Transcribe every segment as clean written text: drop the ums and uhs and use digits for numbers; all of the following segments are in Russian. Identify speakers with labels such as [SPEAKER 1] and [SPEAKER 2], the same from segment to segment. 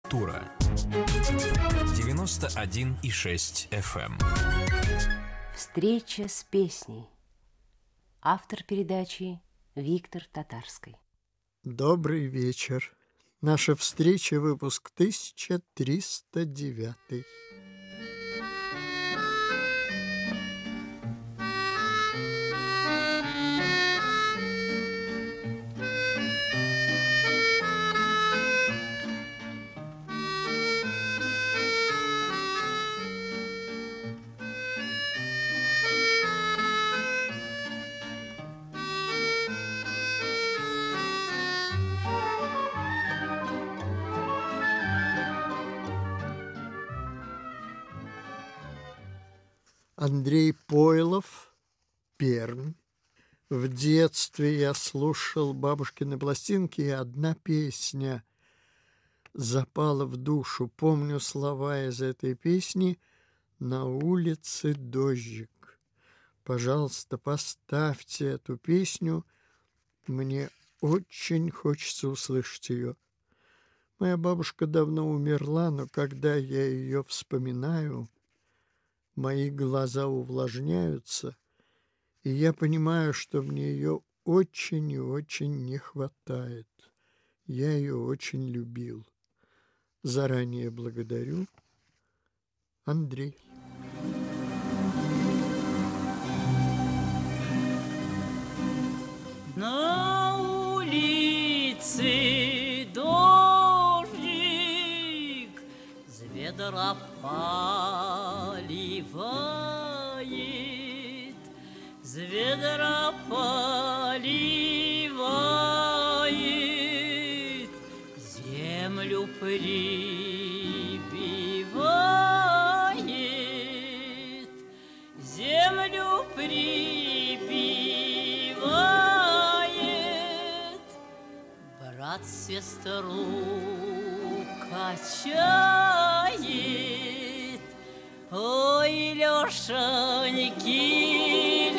[SPEAKER 1] Культура 91,6 FM.
[SPEAKER 2] Встреча с песней. Автор передачи Виктор Татарский.
[SPEAKER 3] Добрый вечер. Наша встреча, выпуск 1309. Андрей Пойлов, Пермь. В детстве я слушал бабушкины пластинки, и одна песня запала в душу. Помню слова из этой песни: «На улице дождик». Пожалуйста, поставьте эту песню. Мне очень хочется услышать ее. Моя бабушка давно умерла, но когда я ее вспоминаю, мои глаза увлажняются, и я понимаю, что мне ее очень и очень не хватает. Я ее очень любил. Заранее благодарю. Андрей.
[SPEAKER 4] На улице дождик с ведра поливает, с ведра поливает, землю прибивает, землю прибивает, брат сестру качает. Ой, Лешеньки,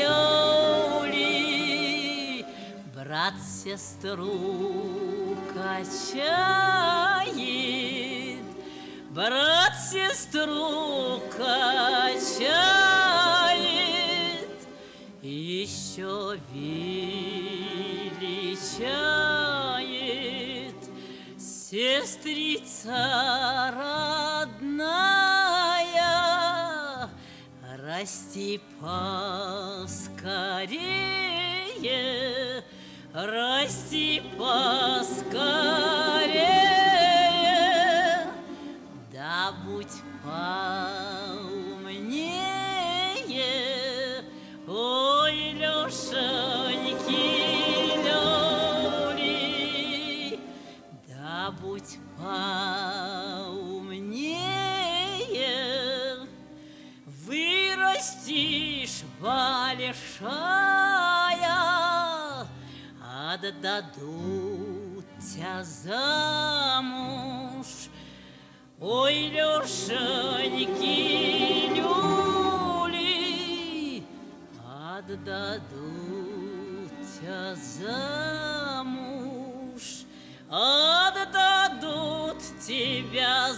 [SPEAKER 4] Лёли, брат сестру качает, брат сестру качает, еще величает сестрица родная. Расти поскорее, расти поскорее, да будь поумнее. Ой, Лешеньки, Лёли, да будь поумнее. Вырастишь большая, отдадут тебя замуж. Ой, Лешеньки, Люли, отдадут тебя замуж, отдадут тебя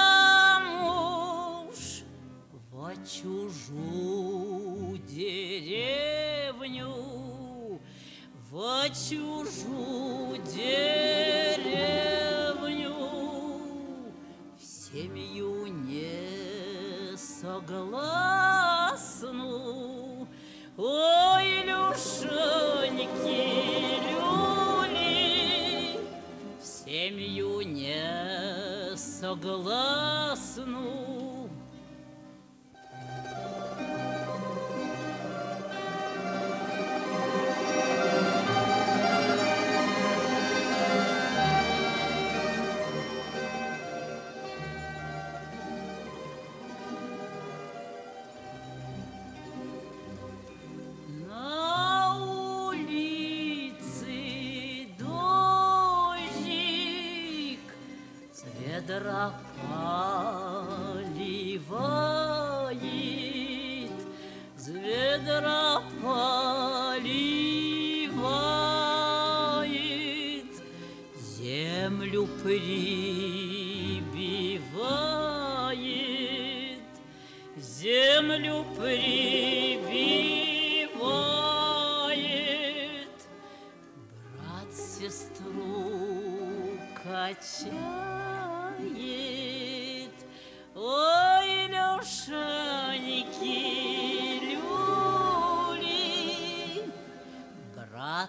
[SPEAKER 4] замуж во чужую деревню, во чужую деревню, в семью не согласну. Ой, Илюшеньки, Люли, в семью не согласну. Ведра поливает, с ведра поливает, землю прибивает, землю прибивает, брат сестру качает. Ой, Лешеньки, люли, брат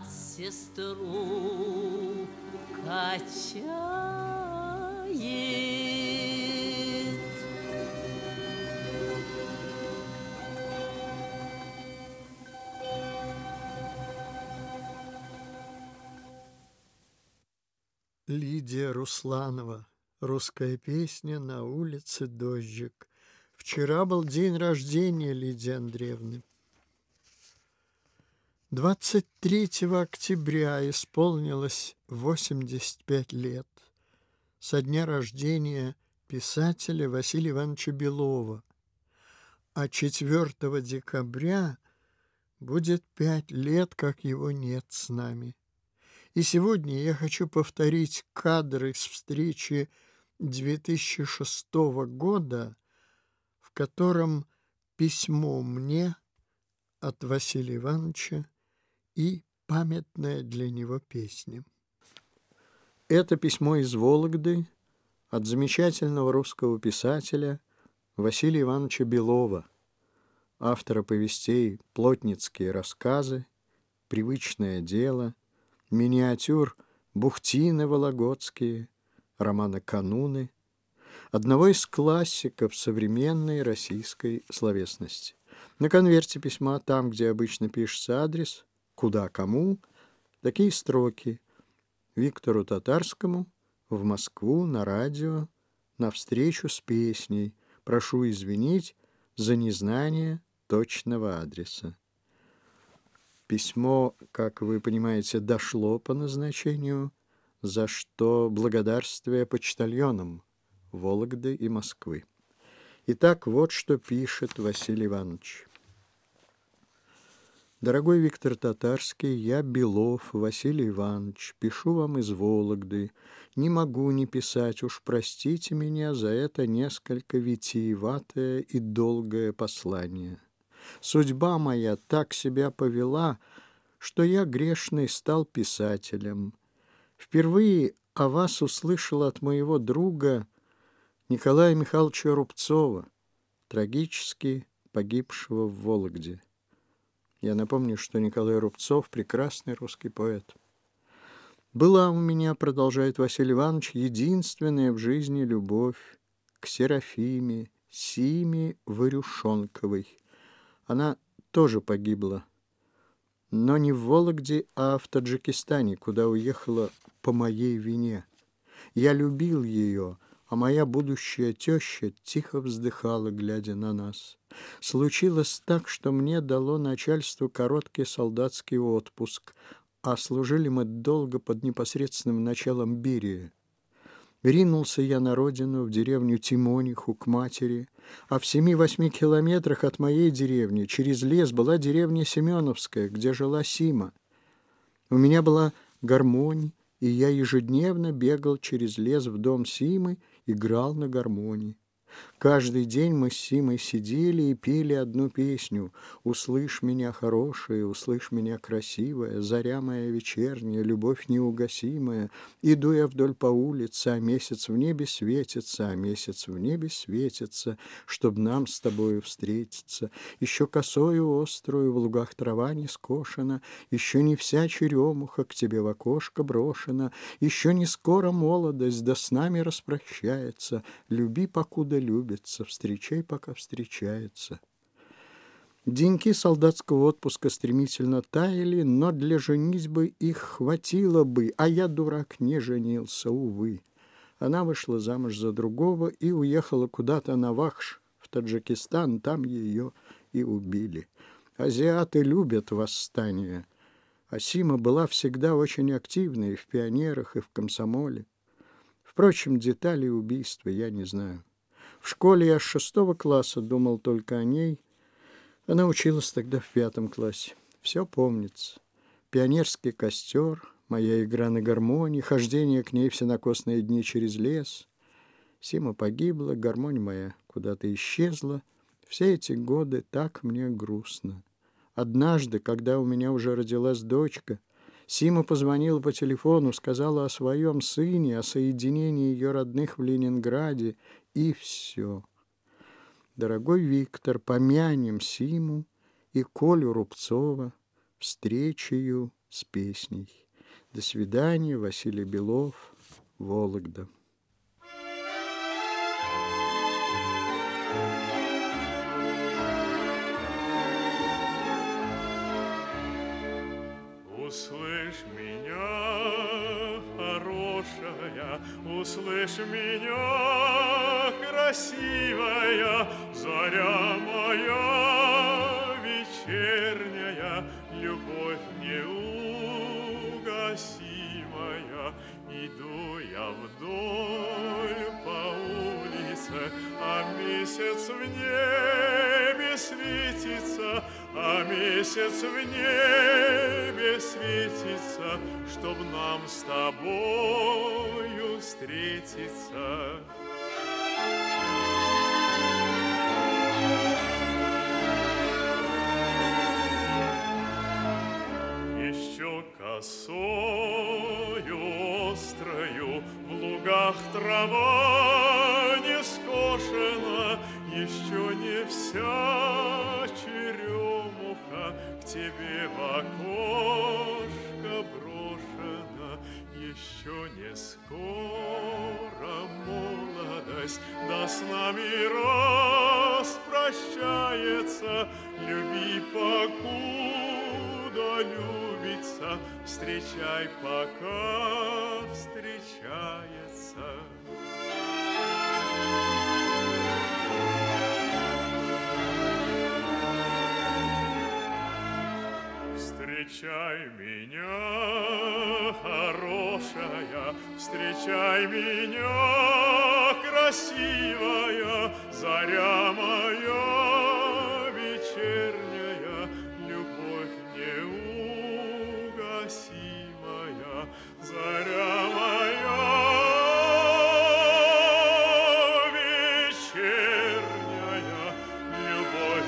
[SPEAKER 4] сестру качает.
[SPEAKER 3] Лидия Русланова. Русская песня «На улице дождик». Вчера был день рождения Лидии Андреевны. 23 октября исполнилось 85 лет со дня рождения писателя Василия Ивановича Белова, а 4 декабря будет 5 лет, как его нет с нами. И сегодня я хочу повторить кадры с встречи 2006 года, в котором письмо мне от Василия Ивановича и памятная для него песня. Это письмо из Вологды от замечательного русского писателя Василия Ивановича Белова, автора повестей «Плотницкие рассказы», «Привычное дело», миниатюр «Бухтины вологодские», романа «Кануны», одного из классиков современной российской словесности. На конверте письма, там, где обычно пишется адрес, куда кому, такие строки: Виктору Татарскому, в Москву, на радио, на встречу с песней. Прошу извинить за незнание точного адреса. Письмо, как вы понимаете, дошло по назначению, за что благодарствие почтальонам Вологды и Москвы. Итак, вот что пишет Василий Иванович. Дорогой Виктор Татарский, я Белов Василий Иванович, пишу вам из Вологды. Не могу не писать, уж простите меня за это несколько витиеватое и долгое послание. Судьба моя так себя повела, что я грешный стал писателем. Впервые о вас услышал от моего друга Николая Михайловича Рубцова, трагически погибшего в Вологде. Я напомню, что Николай Рубцов – прекрасный русский поэт. «Была у меня, — продолжает Василий Иванович, — единственная в жизни любовь к Серафиме Симе Варюшонковой. Она тоже погибла, но не в Вологде, а в Таджикистане, куда уехала по моей вине. Я любил ее, а моя будущая теща тихо вздыхала, глядя на нас. Случилось так, что мне дало начальство короткий солдатский отпуск, а служили мы долго под непосредственным началом Берии. Ринулся я на родину, в деревню Тимониху, к матери, а в 7-8 километрах от моей деревни через лес была деревня Семеновская, где жила Сима. У меня была гармонь, и я ежедневно бегал через лес в дом Симы, играл на гармонии. Каждый день мы с Симой сидели и пели одну песню: «Услышь меня, хорошая, услышь меня, красивая, заря моя вечерняя, любовь неугасимая. Иду я вдоль по улице, а месяц в небе светится, а месяц в небе светится, чтоб нам с тобою встретиться. Еще косою острую в лугах трава не скошена, еще не вся черемуха к тебе в окошко брошена, еще не скоро молодость да с нами распрощается. Люби, покуда любится, встречай, пока встречается». Деньки солдатского отпуска стремительно таяли, но для женитьбы их хватило бы, а я, дурак, не женился, увы. Она вышла замуж за другого и уехала куда-то на Вахш, в Таджикистан, там ее и убили. Азиаты любят восстания, а Сима была всегда очень активной в пионерах и в комсомоле. Впрочем, деталей убийства я не знаю. В школе я с 6 класса думал только о ней. Она училась тогда в 5 классе. Все помнится. Пионерский костер, моя игра на гармонии, хождение к ней в сенокосные дни через лес. Сима погибла, гармонь моя куда-то исчезла, Все эти годы так мне грустно. Однажды, когда у меня уже родилась дочка, Сима позвонила по телефону, сказала о своем сыне, о соединении ее родных в Ленинграде, и все. Дорогой Виктор, помянем Симу и Колю Рубцова встречею с песней. До свидания, Василий Белов, Вологда.
[SPEAKER 5] Услышь меня, хорошая, услышь меня, красивая, заря моя вечерняя, любовь неугасимая. Иду я вдоль по улице, а месяц в небе светится, а месяц в небе светится, чтоб нам с тобою встретиться. Еще косою острою в лугах трава не скошена, еще не вся черемуха к тебе в окошко брошена, еще не скоро молодость да с нами распрощается. Люби, покуда любится, встречай, пока встречается. Встречай меня, хорошая, встречай меня, красивая, заря моя вечерняя, любовь неугасимая, заря моя вечерняя, любовь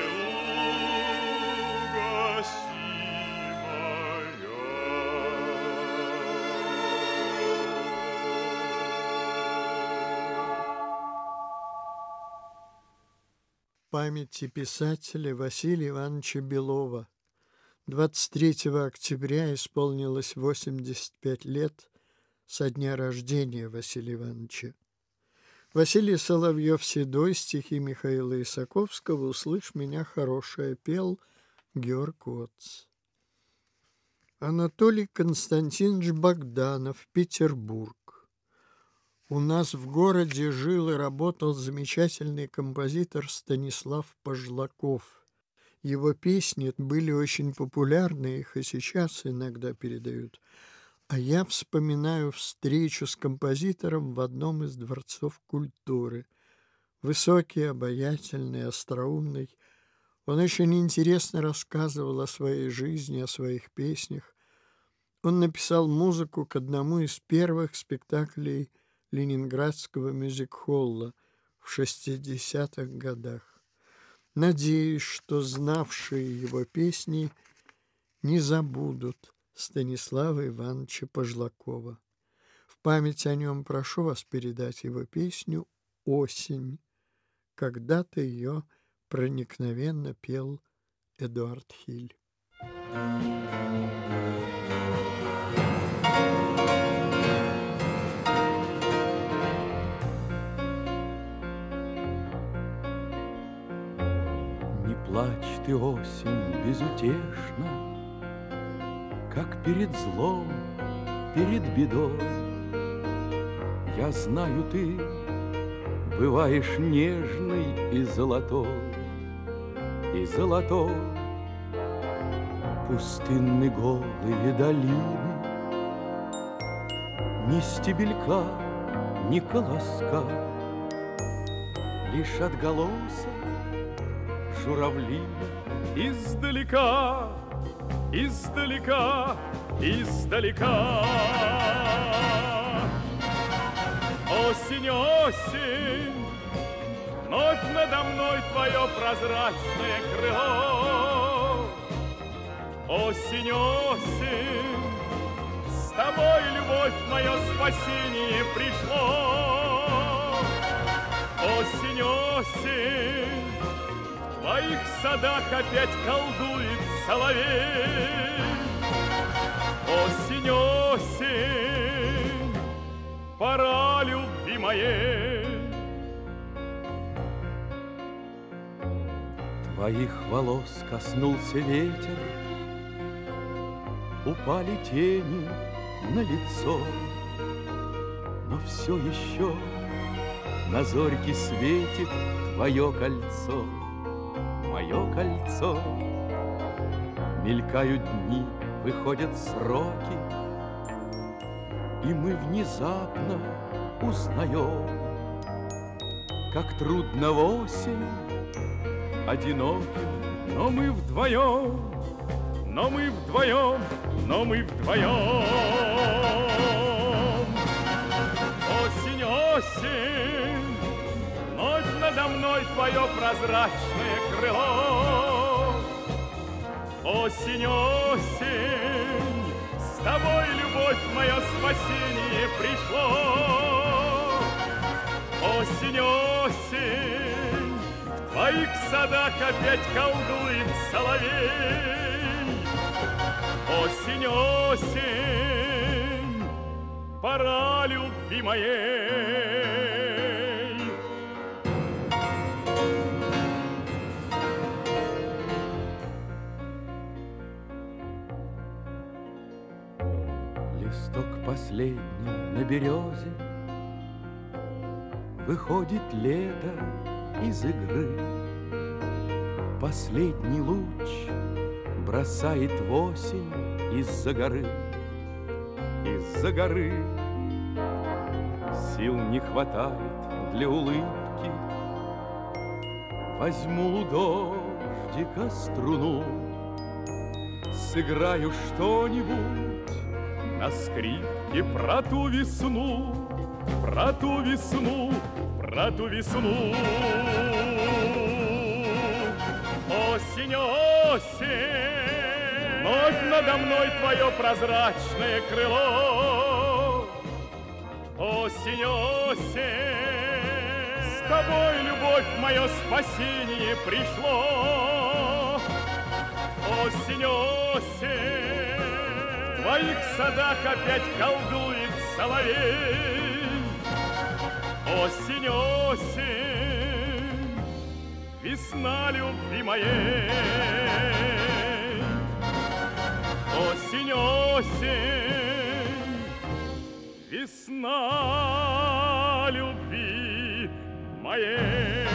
[SPEAKER 3] Памяти писателя Василия Ивановича Белова. 23 октября исполнилось 85 лет со дня рождения Василия Ивановича. Василий Соловьев-Седой, стихи Михаила Исаковского «Услышь меня, хорошая» пел Георг Оц. Анатолий Константинович Богданов, Петербург. У нас в городе жил и работал замечательный композитор Станислав Пожлаков. Его песни были очень популярны, их и сейчас иногда передают. А я вспоминаю встречу с композитором в одном из дворцов культуры. Высокий, обаятельный, остроумный. Он очень интересно рассказывал о своей жизни, о своих песнях. Он написал музыку к одному из первых спектаклей Ленинградского мюзик-холла в 60-х годах. Надеюсь, что знавшие его песни не забудут Станислава Ивановича Пожлакова. В память о нем прошу вас передать его песню «Осень». Когда-то ее проникновенно пел Эдуард Хиль.
[SPEAKER 6] Не плачь ты, осень, безутешно, как перед злом, перед бедой. Я знаю, ты бываешь нежной и золотой, и золотой. Пустынны голые долины, ни стебелька, ни колоска, лишь отголосок журавлин. Издалека, издалека, издалека. Осень, осень, вновь надо мной твое прозрачное крыло. Осень, осень, с тобой, любовь, мое спасение пришло. Осень, осень, в твоих садах опять колдует соловей. Осень, осень, пора любви моей. Твоих волос коснулся ветер, упали тени на лицо, но все еще на зорьке светит твое кольцо, мое кольцо. Мелькают дни, выходят сроки, и мы внезапно узнаем, как трудно в осень одиноким, но мы вдвоем, но мы вдвоем, но мы вдвоем. Осень, осень, вновь надо мной твое прозрачное крыло. Осень, осень, с тобой, любовь, мое спасение пришло. Осень, осень, в твоих садах опять колдует соловей. Осень, осень, пора любви моей. Листок последний на березе, выходит лето из игры. Последний луч бросает в осень из-за горы. Из-за горы сил не хватает для улыбки. Возьму у дождика струну, сыграю что-нибудь на скрипке про ту весну, про ту весну, про ту весну. Осень, осень, вновь надо мной твое прозрачное крыло. Осень, осень, с тобой, любовь, мое спасение пришло. Осень, осень, в твоих садах опять колдует соловей. Осень, осень, весна любви моей. Осень, осень, весна любви моей.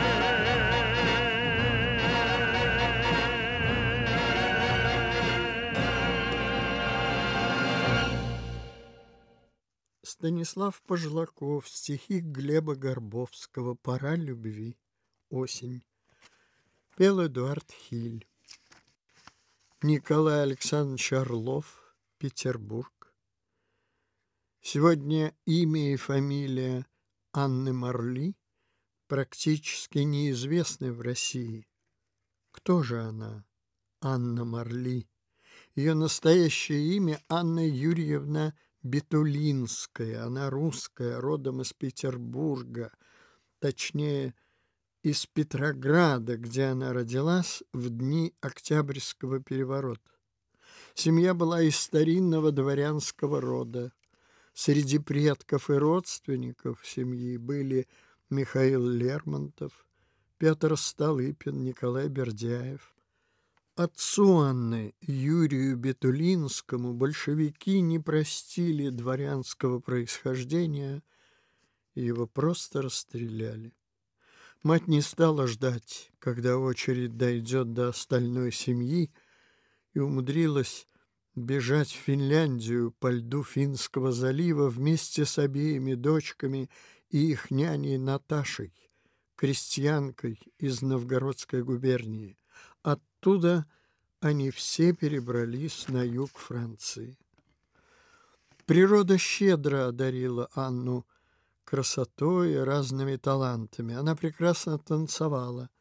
[SPEAKER 3] Станислав Пожлаков, стихи Глеба Горбовского «Пора любви. Осень». Пел Эдуард Хиль. Николай Александрович Орлов, Петербург. Сегодня имя и фамилия Анны Марли практически неизвестны в России. Кто же она, Анна Марли? Ее настоящее имя Анна Юрьевна Бетулинская. Она русская, родом из Петербурга, точнее, из Петрограда, где она родилась в дни Октябрьского переворота. Семья была из старинного дворянского рода. Среди предков и родственников семьи были Михаил Лермонтов, Петр Столыпин, Николай Бердяев. Отцу Анны, Юрию Бетулинскому, большевики не простили дворянского происхождения, и его просто расстреляли. Мать не стала ждать, когда очередь дойдет до остальной семьи, и умудрилась бежать в Финляндию по льду Финского залива вместе с обеими дочками и их няней Наташей, крестьянкой из Новгородской губернии. Оттуда они все перебрались на юг Франции. Природа щедро одарила Анну красотой и разными талантами. Она прекрасно танцевала,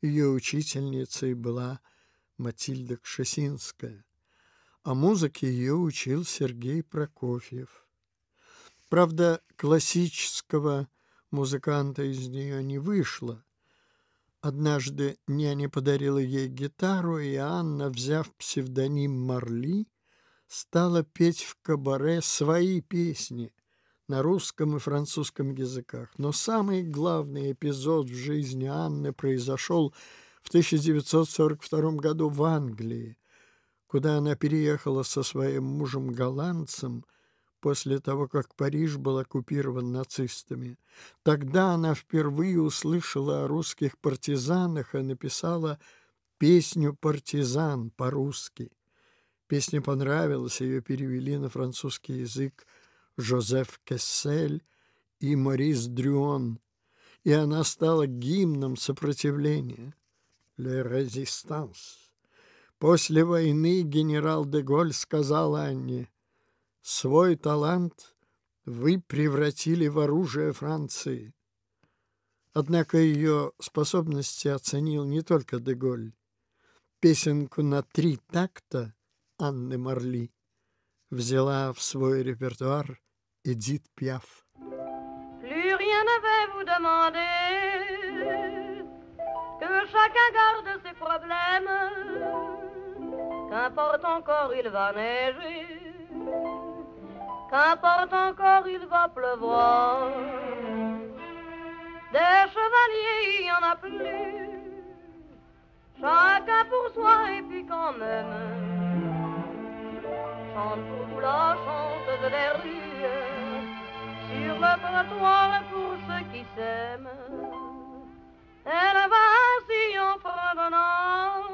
[SPEAKER 3] Ее учительницей была Матильда Кшесинская, а музыке ее учил Сергей Прокофьев. Правда, классического музыканта из нее не вышло. Однажды няня подарила ей гитару, и Анна, взяв псевдоним Марли, стала петь в кабаре свои песни на русском и французском языках. Но самый главный эпизод в жизни Анны произошел в 1942 году в Англии, куда она переехала со своим мужем-голландцем после того, как Париж был оккупирован нацистами. Тогда она впервые услышала о русских партизанах и написала песню «Партизан» по-русски. Песня понравилась, ее перевели на французский язык Жозеф Кессель и Морис Дрюон, и она стала гимном сопротивления «Le Résistance». После войны генерал де Голль сказал Анне: «Свой талант вы превратили в оружие Франции». Однако ее способности оценил не только де Голль. Песенку на 3 такта Анны Марли взяла в свой репертуар Эдит Пиаф.
[SPEAKER 7] Plus rien ne va vous demander, que chacun garde ses problèmes, qu'importe encore il va neiger, qu'importe encore il va pleuvoir, des chevaliers il y en a plus, chacun pour soi et puis quand même, chante pour vous la chanteuse des rues, sur le trottoir pour ceux qui s'aiment, elle va ainsi en fredonnant.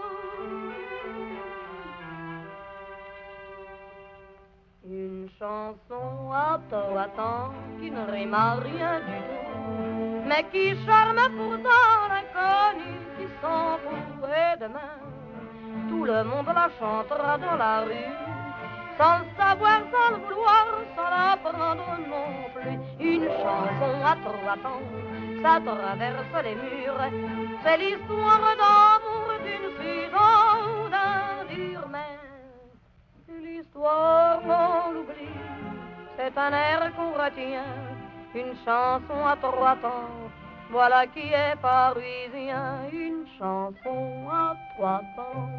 [SPEAKER 7] Une chanson à temps qui ne rime à rien du tout, mais qui charme pourtant l'inconnu qui s'en fout. Et demain, tout le monde la chantera dans la rue, sans le savoir, sans le vouloir, sans l'apprendre non plus. Une chanson à 3 temps, ça traverse les murs, c'est l'histoire d'amour d'une fille ou d'un dur main. L'histoire, on l'oublie, c'est un air qu'on retient, une chanson à 3 temps, voilà qui est parisien, une chanson à 3 temps.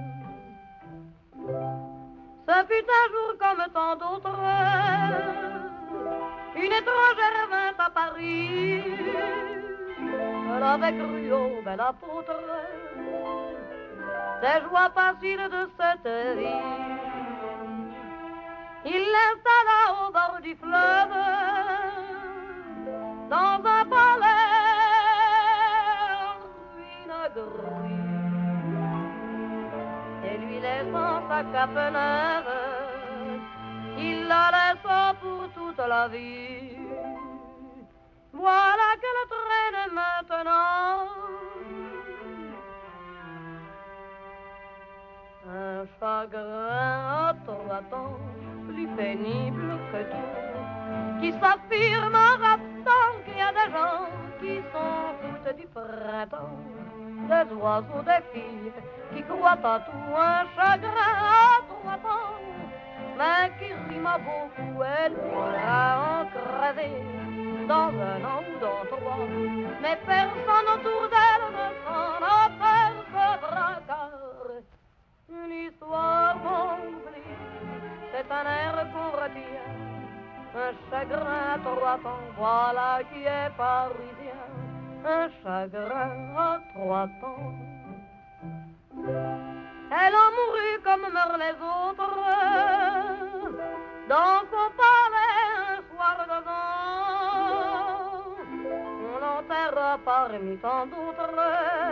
[SPEAKER 7] Ce fut un jour comme tant d'autres, une étrangère vint à Paris, elle avait cru au bel apôtre des joies faciles de cette vie. Il l'installa au bord du fleuve, dans un palais vinaigre, et lui laissant sa cape neuve, il la laissa pour toute la vie. Voilà qu'elle traîne maintenant un chagrin à 3 temps, plus pénible que tout, qui s'affirme en rappelant qu'il y a des gens qui s'en foutent du printemps, des oiseaux, des filles qui croient à tout, un chagrin à 3 temps, mais qui rime à beaucoup, elle pourra en crever dans 1 an ou dans 3, mais personne autour d'elle ne s'en apercevra, une histoire qu'on oublie, c'est un air qu'on retient, un chagrin à 3 temps, voilà qui est parisien, un chagrin à 3 temps. Elle en mourut comme meurent les autres, dans son palais un soir de vent, on l'enterra parmi tant d'autres,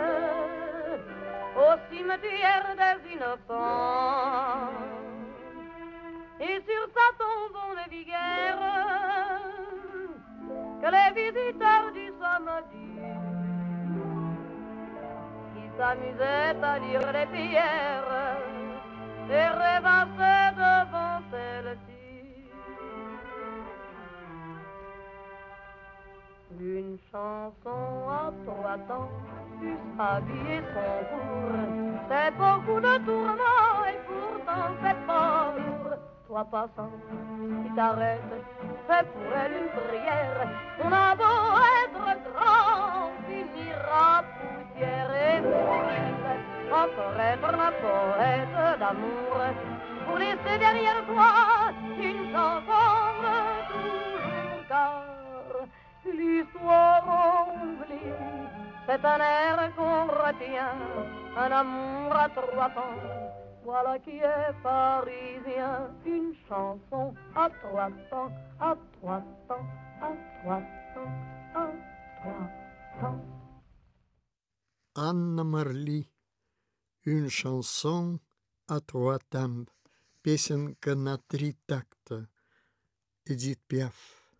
[SPEAKER 7] au cimetière des innocents. Et sur sa tombe on ne vit guère que les visiteurs du samedi, qui s'amusaient à lire les prières et rêvassaient devant celle-ci. Une chanson à trois temps, plus habiller son cours. C'est beaucoup de tourments et pourtant c'est pas lourd. Toi passant, qui t'arrête, fais pour elle une prière. On a beau être grand, finira poussière et mourir. Encore être un poète d'amour, pour laisser derrière toi une chanson toujours car l'histoire oublie, c'est un air qu'on retient, un amour à trois temps, voilà qui est parisien, une chanson à trois temps, à trois temps, à trois temps, à trois temps.
[SPEAKER 3] Анна Марли. Une chanson à trois temps. Песенка на три такта. Эдит Пиаф.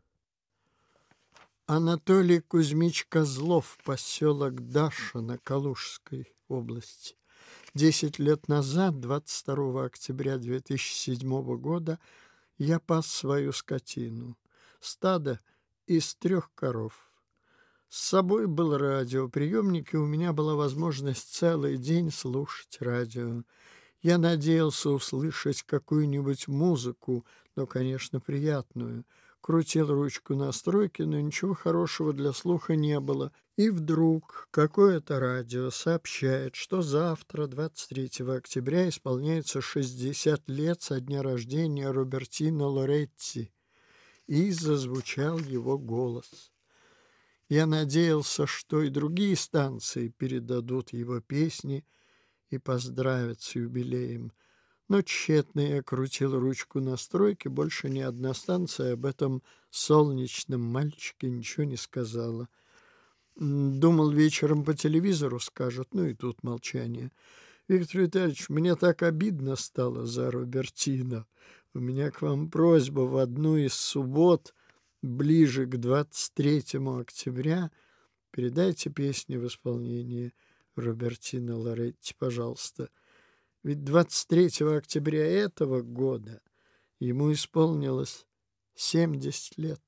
[SPEAKER 3] Анатолий Кузьмич Козлов, поселок Дашино, Калужской области. 10 лет назад, 22 октября 2007 года, я пас свою скотину. Стадо из 3 коров. С собой был радиоприемник, и у меня была возможность целый день слушать радио. Я надеялся услышать какую-нибудь музыку, но, конечно, приятную. Крутил ручку настройки, но ничего хорошего для слуха не было. И вдруг какое-то радио сообщает, что завтра, 23 октября, исполняется 60 лет со дня рождения Робертино Лоретти. И зазвучал его голос. Я надеялся, что и другие станции передадут его песни и поздравят с юбилеем. Но тщетно я крутил ручку настройки, больше ни одна станция об этом солнечном мальчике ничего не сказала. Думал, вечером по телевизору скажут, ну и тут молчание. Виктор Витальевич, мне так обидно стало за Робертино. У меня к вам просьба: в одну из суббот, ближе к 23 октября, передайте песни в исполнении Робертино Лоретти, пожалуйста. Ведь 23 октября этого года ему исполнилось 70 лет.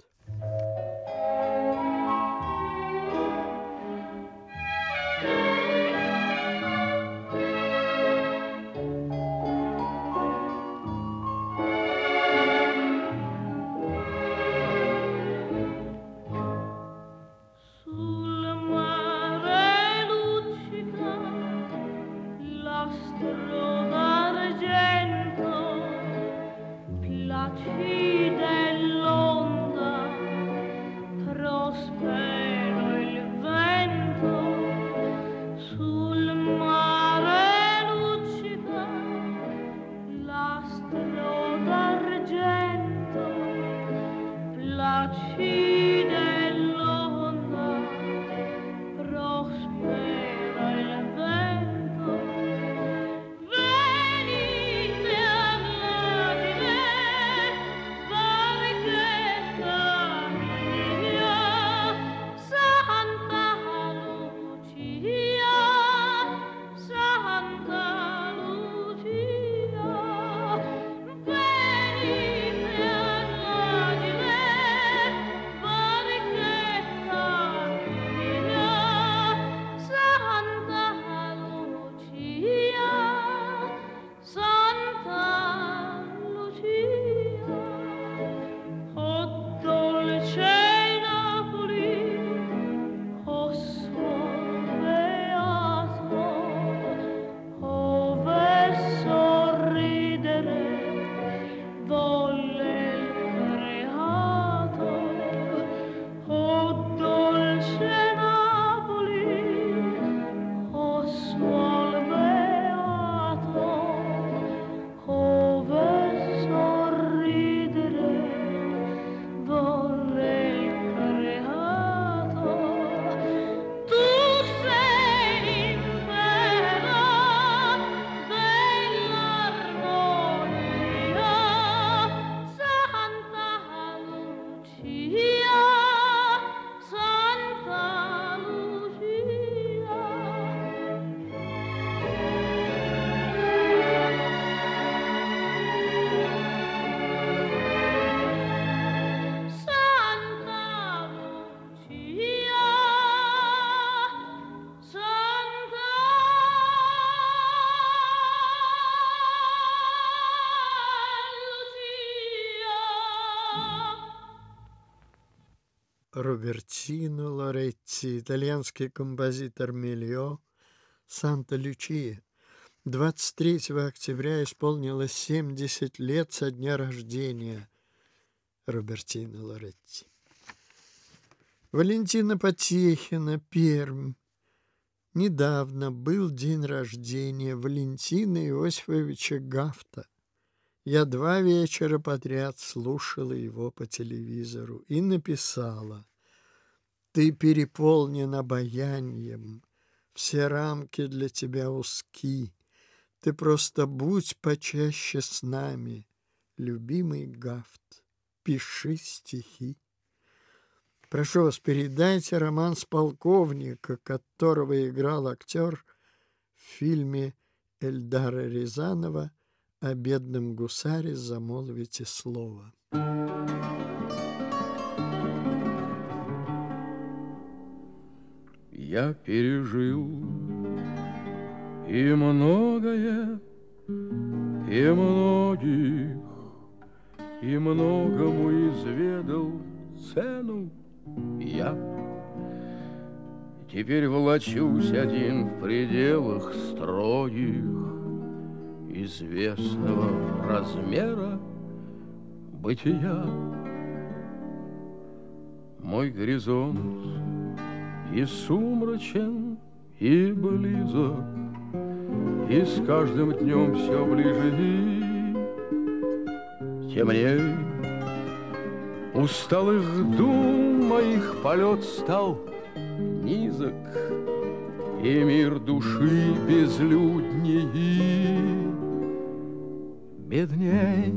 [SPEAKER 3] Робертино Лоретти, итальянский композитор Мильо, Санта-Лючия. 23 октября исполнилось 70 лет со дня рождения Робертино Лоретти. Валентина Потехина, Пермь. Недавно был день рождения Валентина Иосифовича Гафта. Я 2 вечера подряд слушала его по телевизору и написала: «Ты переполнен обаянием, все рамки для тебя узки. Ты просто будь почаще с нами, любимый Гафт, пиши стихи». Прошу вас, передайте романс полковника, которого играл актер в фильме Эльдара Рязанова «О бедном гусаре замолвите слово».
[SPEAKER 6] Я пережил и многое, и многих, и многому изведал цену я. Теперь влачусь один в пределах строгих известного размера бытия. Мой горизонт и сумрачен, и близок, и с каждым днем все ближе и темней. Усталых дум моих полет стал низок, и мир души безлюдней и бедней.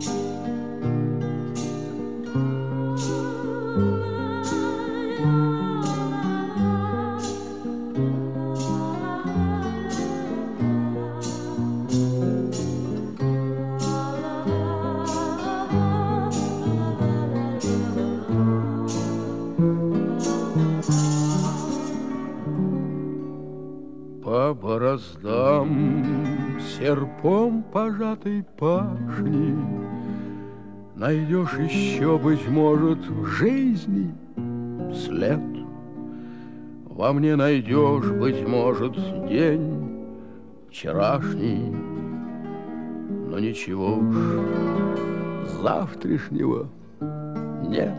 [SPEAKER 6] По бороздам серпом пожатой пашни найдешь еще, быть может, в жизни след. Во мне найдешь, быть может, день вчерашний, но ничего уж завтрашнего нет.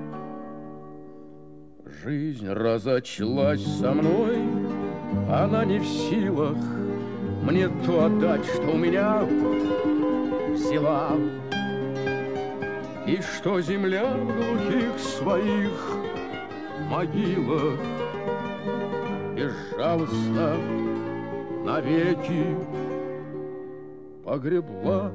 [SPEAKER 6] Жизнь разочлась со мной, она не в силах мне то отдать, что у меня взяла. И что земля в глухих своих могилах безжалостно навеки погребла.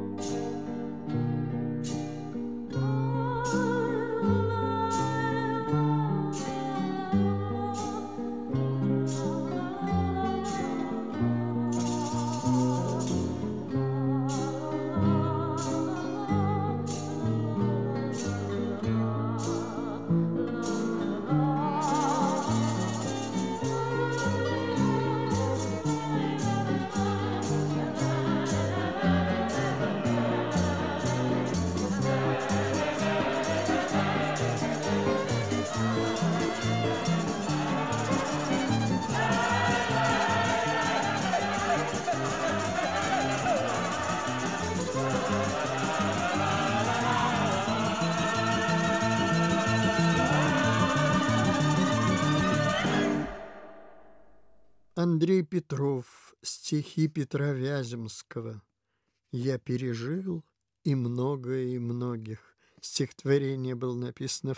[SPEAKER 3] Андрей Петров, стихи Петра Вяземского. «Я пережил и многое, и многих». Стихотворение было написано в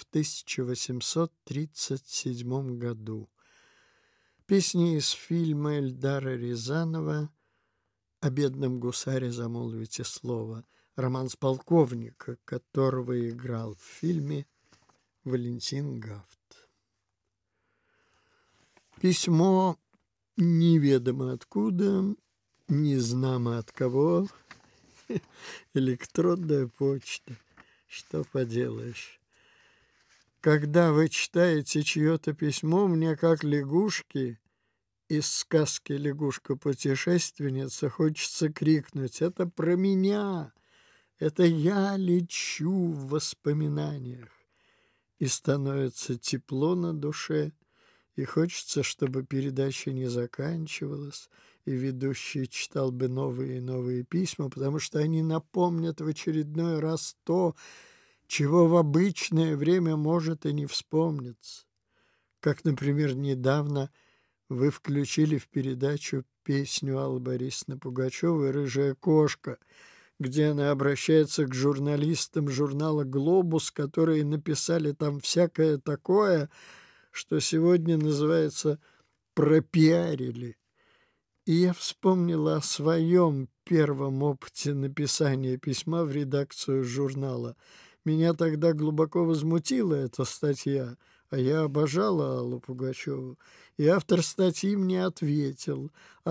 [SPEAKER 3] 1837 году. Песни из фильма Эльдара Рязанова «О бедном гусаре замолвите слово». Романс полковника, которого играл в фильме Валентин Гафт. Письмо неведомо откуда, незнамо от кого, электронная почта. Что поделаешь? Когда вы читаете чье-то письмо, мне, как лягушке из сказки «Лягушка-путешественница», хочется крикнуть: «Это про меня! Это я лечу в воспоминаниях! и становится тепло на душе, и хочется, чтобы передача не заканчивалась, и ведущий читал бы новые и новые письма, потому что они напомнят в очередной раз то, чего в обычное время может и не вспомниться. Как, например, недавно вы включили в передачу песню Аллы Борисовны Пугачевой «Рыжая кошка», где она обращается к журналистам журнала «Глобус», которые написали там всякое такое, что сегодня называется «пропиарили». И я вспомнила о своем первом опыте написания письма в редакцию журнала. Меня тогда глубоко возмутила эта статья, а я обожала Аллу Пугачеву. И автор статьи мне ответил,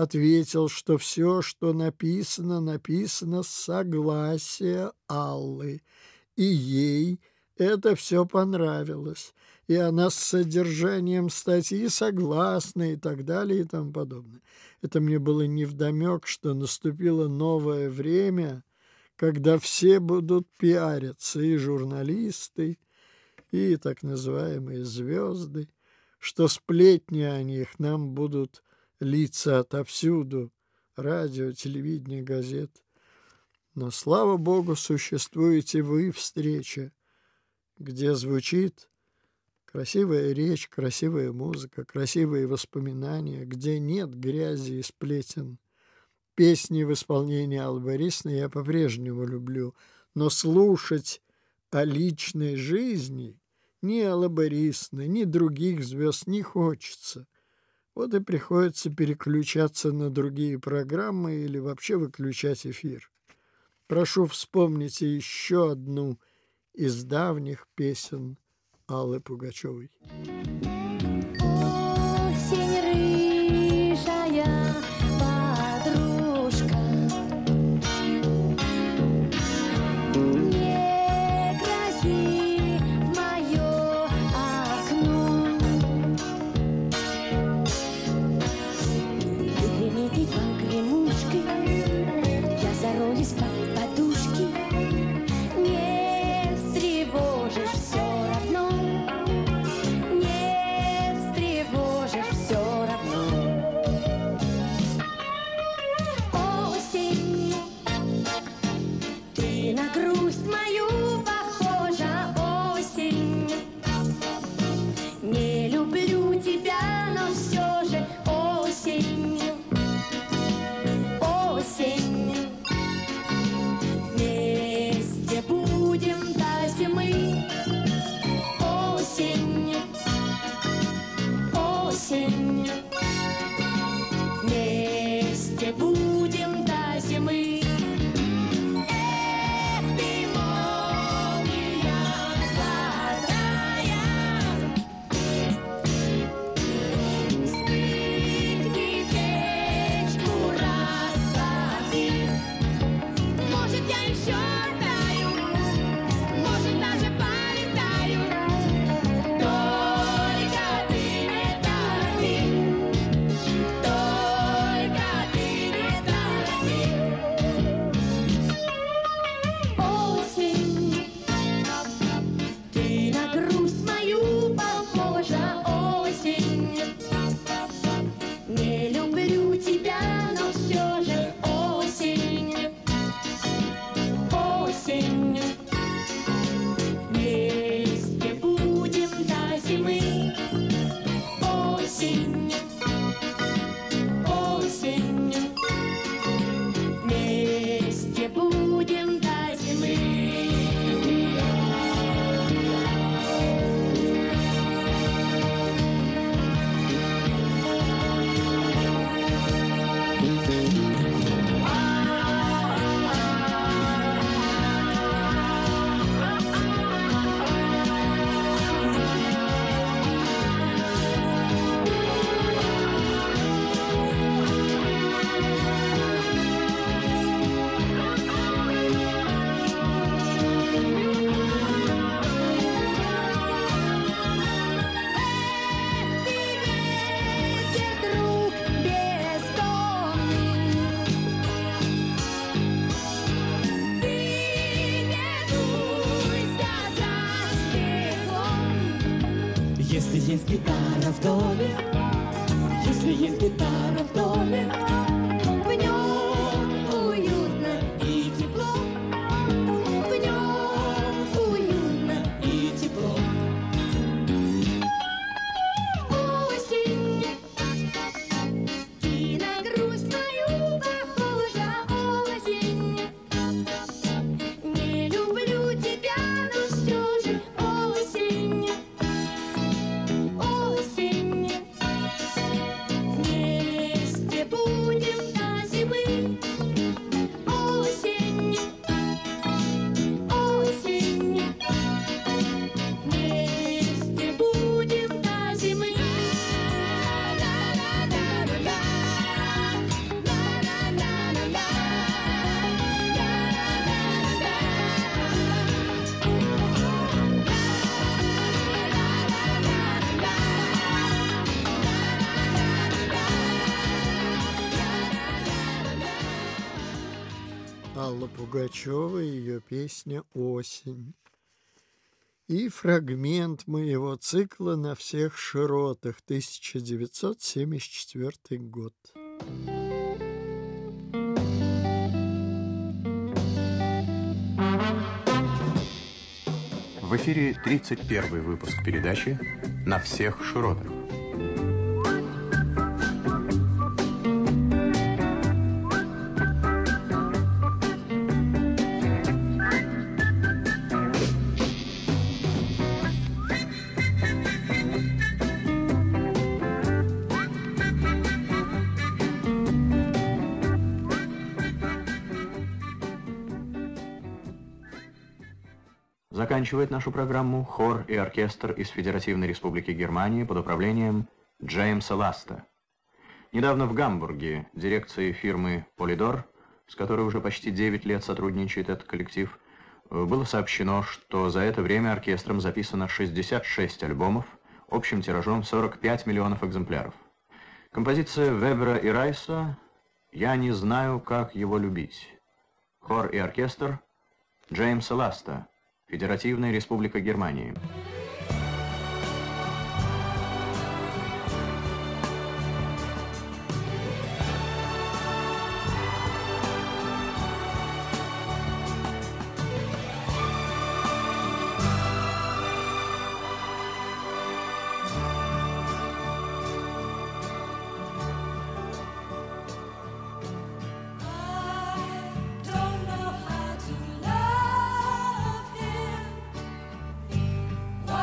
[SPEAKER 3] что все, что написано, написано с согласия Аллы. И ей это все понравилось, и она с содержанием статьи согласна и так далее и тому подобное. Это мне было невдомек, что наступило новое время, когда все будут пиариться, и журналисты, и так называемые звезды, что сплетни о них нам будут литься отовсюду, радио, телевидение, газет. Но, слава Богу, существуете вы, встреча, где звучит красивая речь, красивая музыка, красивые воспоминания, где нет грязи и сплетен. Песни в исполнении Аллы Борисовны я по-прежнему люблю, но слушать о личной жизни ни Аллы Борисовны, ни других звезд не хочется. Вот и приходится переключаться на другие программы или вообще выключать эфир. Прошу, вспомните еще одну из давних песен Аллы Пугачевой.
[SPEAKER 8] Осень рыжая подружка, не грози в мое окно. Гремит погремушкой, я зароюсь под подушки. Не встревожишь все равно, не встревожишь все равно. Осень, ты на грусть мою похожа, осень. Не люблю тебя, но все же осень, осень. Вместе будем до зимы, осень, осень. Вместе будем до зимы. Эх, ты молния золотая, вспыхни, печку распали. Может, я еще таю, может, даже полетаю. Только ты не торопи, только ты не торопи. Осень, ты на грусть мою похожа, осень. Не люблю тебя, но все же осень, осень. Вместе будем до зимы, осень, осень. Вместе будем до зимы. доме, если есть гитара в доме, в нем уютно и тепло, в нем уютно и тепло. Осень, и на грусть мою похожа осень. Не люблю тебя, но все же осень, осень. Вместе будем до зимы, осень, осень. Вместе будем до зимы.
[SPEAKER 3] Алла Пугачева и ее песня «Осень». И фрагмент моего цикла «На всех широтах», 1974 год.
[SPEAKER 1] В эфире 31-й выпуск передачи «На всех широтах». Заканчивает нашу программу хор и оркестр из Федеративной Республики Германия под управлением Джеймса Ласта. Недавно в Гамбурге дирекции фирмы «Полидор», с которой уже почти 9 лет сотрудничает этот коллектив, было сообщено, что за это время оркестром записано 66 альбомов, общим тиражом 45 миллионов экземпляров. Композиция Вебера и Райса «Я не знаю, как его любить». Хор и оркестр Джеймса Ласта, Федеративная Республика Германия.
[SPEAKER 8] Don't know how to love him.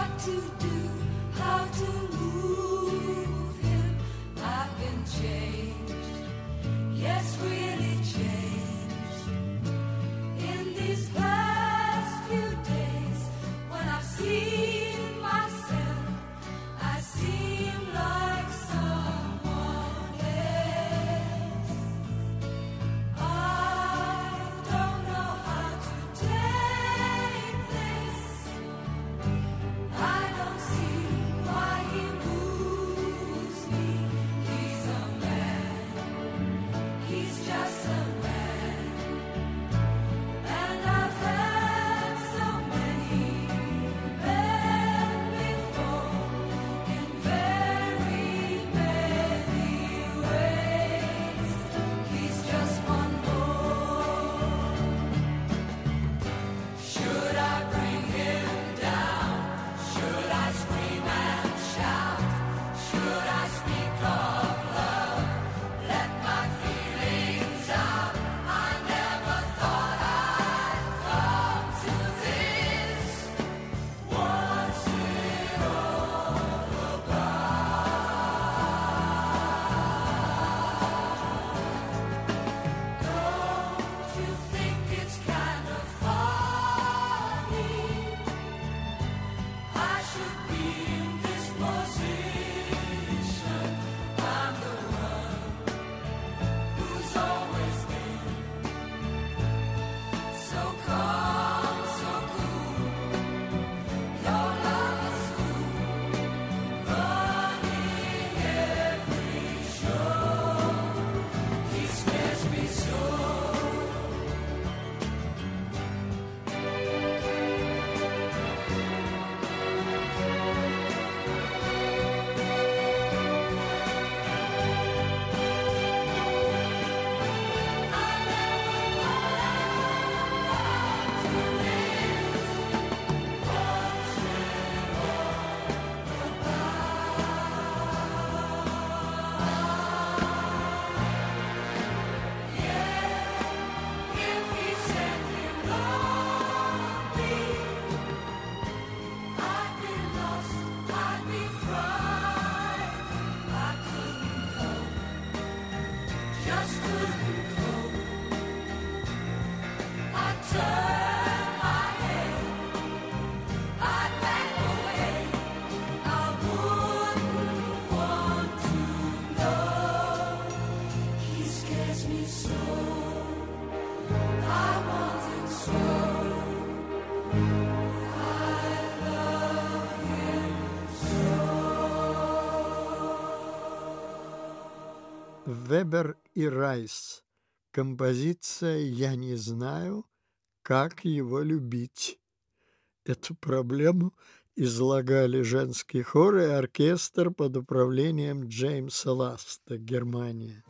[SPEAKER 3] Вебер и Райс. Композиция «Я не знаю, как его любить». Эту проблему излагали женский хор и оркестр под управлением Джеймса Ласта, Германия.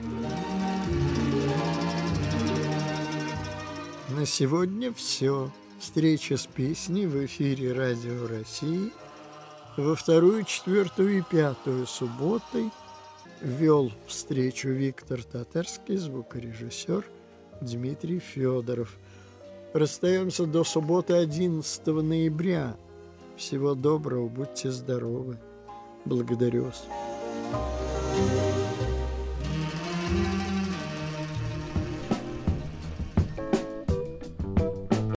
[SPEAKER 3] На сегодня все. Встреча с песней в эфире Радио России во 2, 4 и 5 субботы. Вел встречу Виктор Татарский, звукорежиссер Дмитрий Федоров. Расстаемся до субботы 11 ноября. Всего доброго, будьте здоровы. Благодарю вас.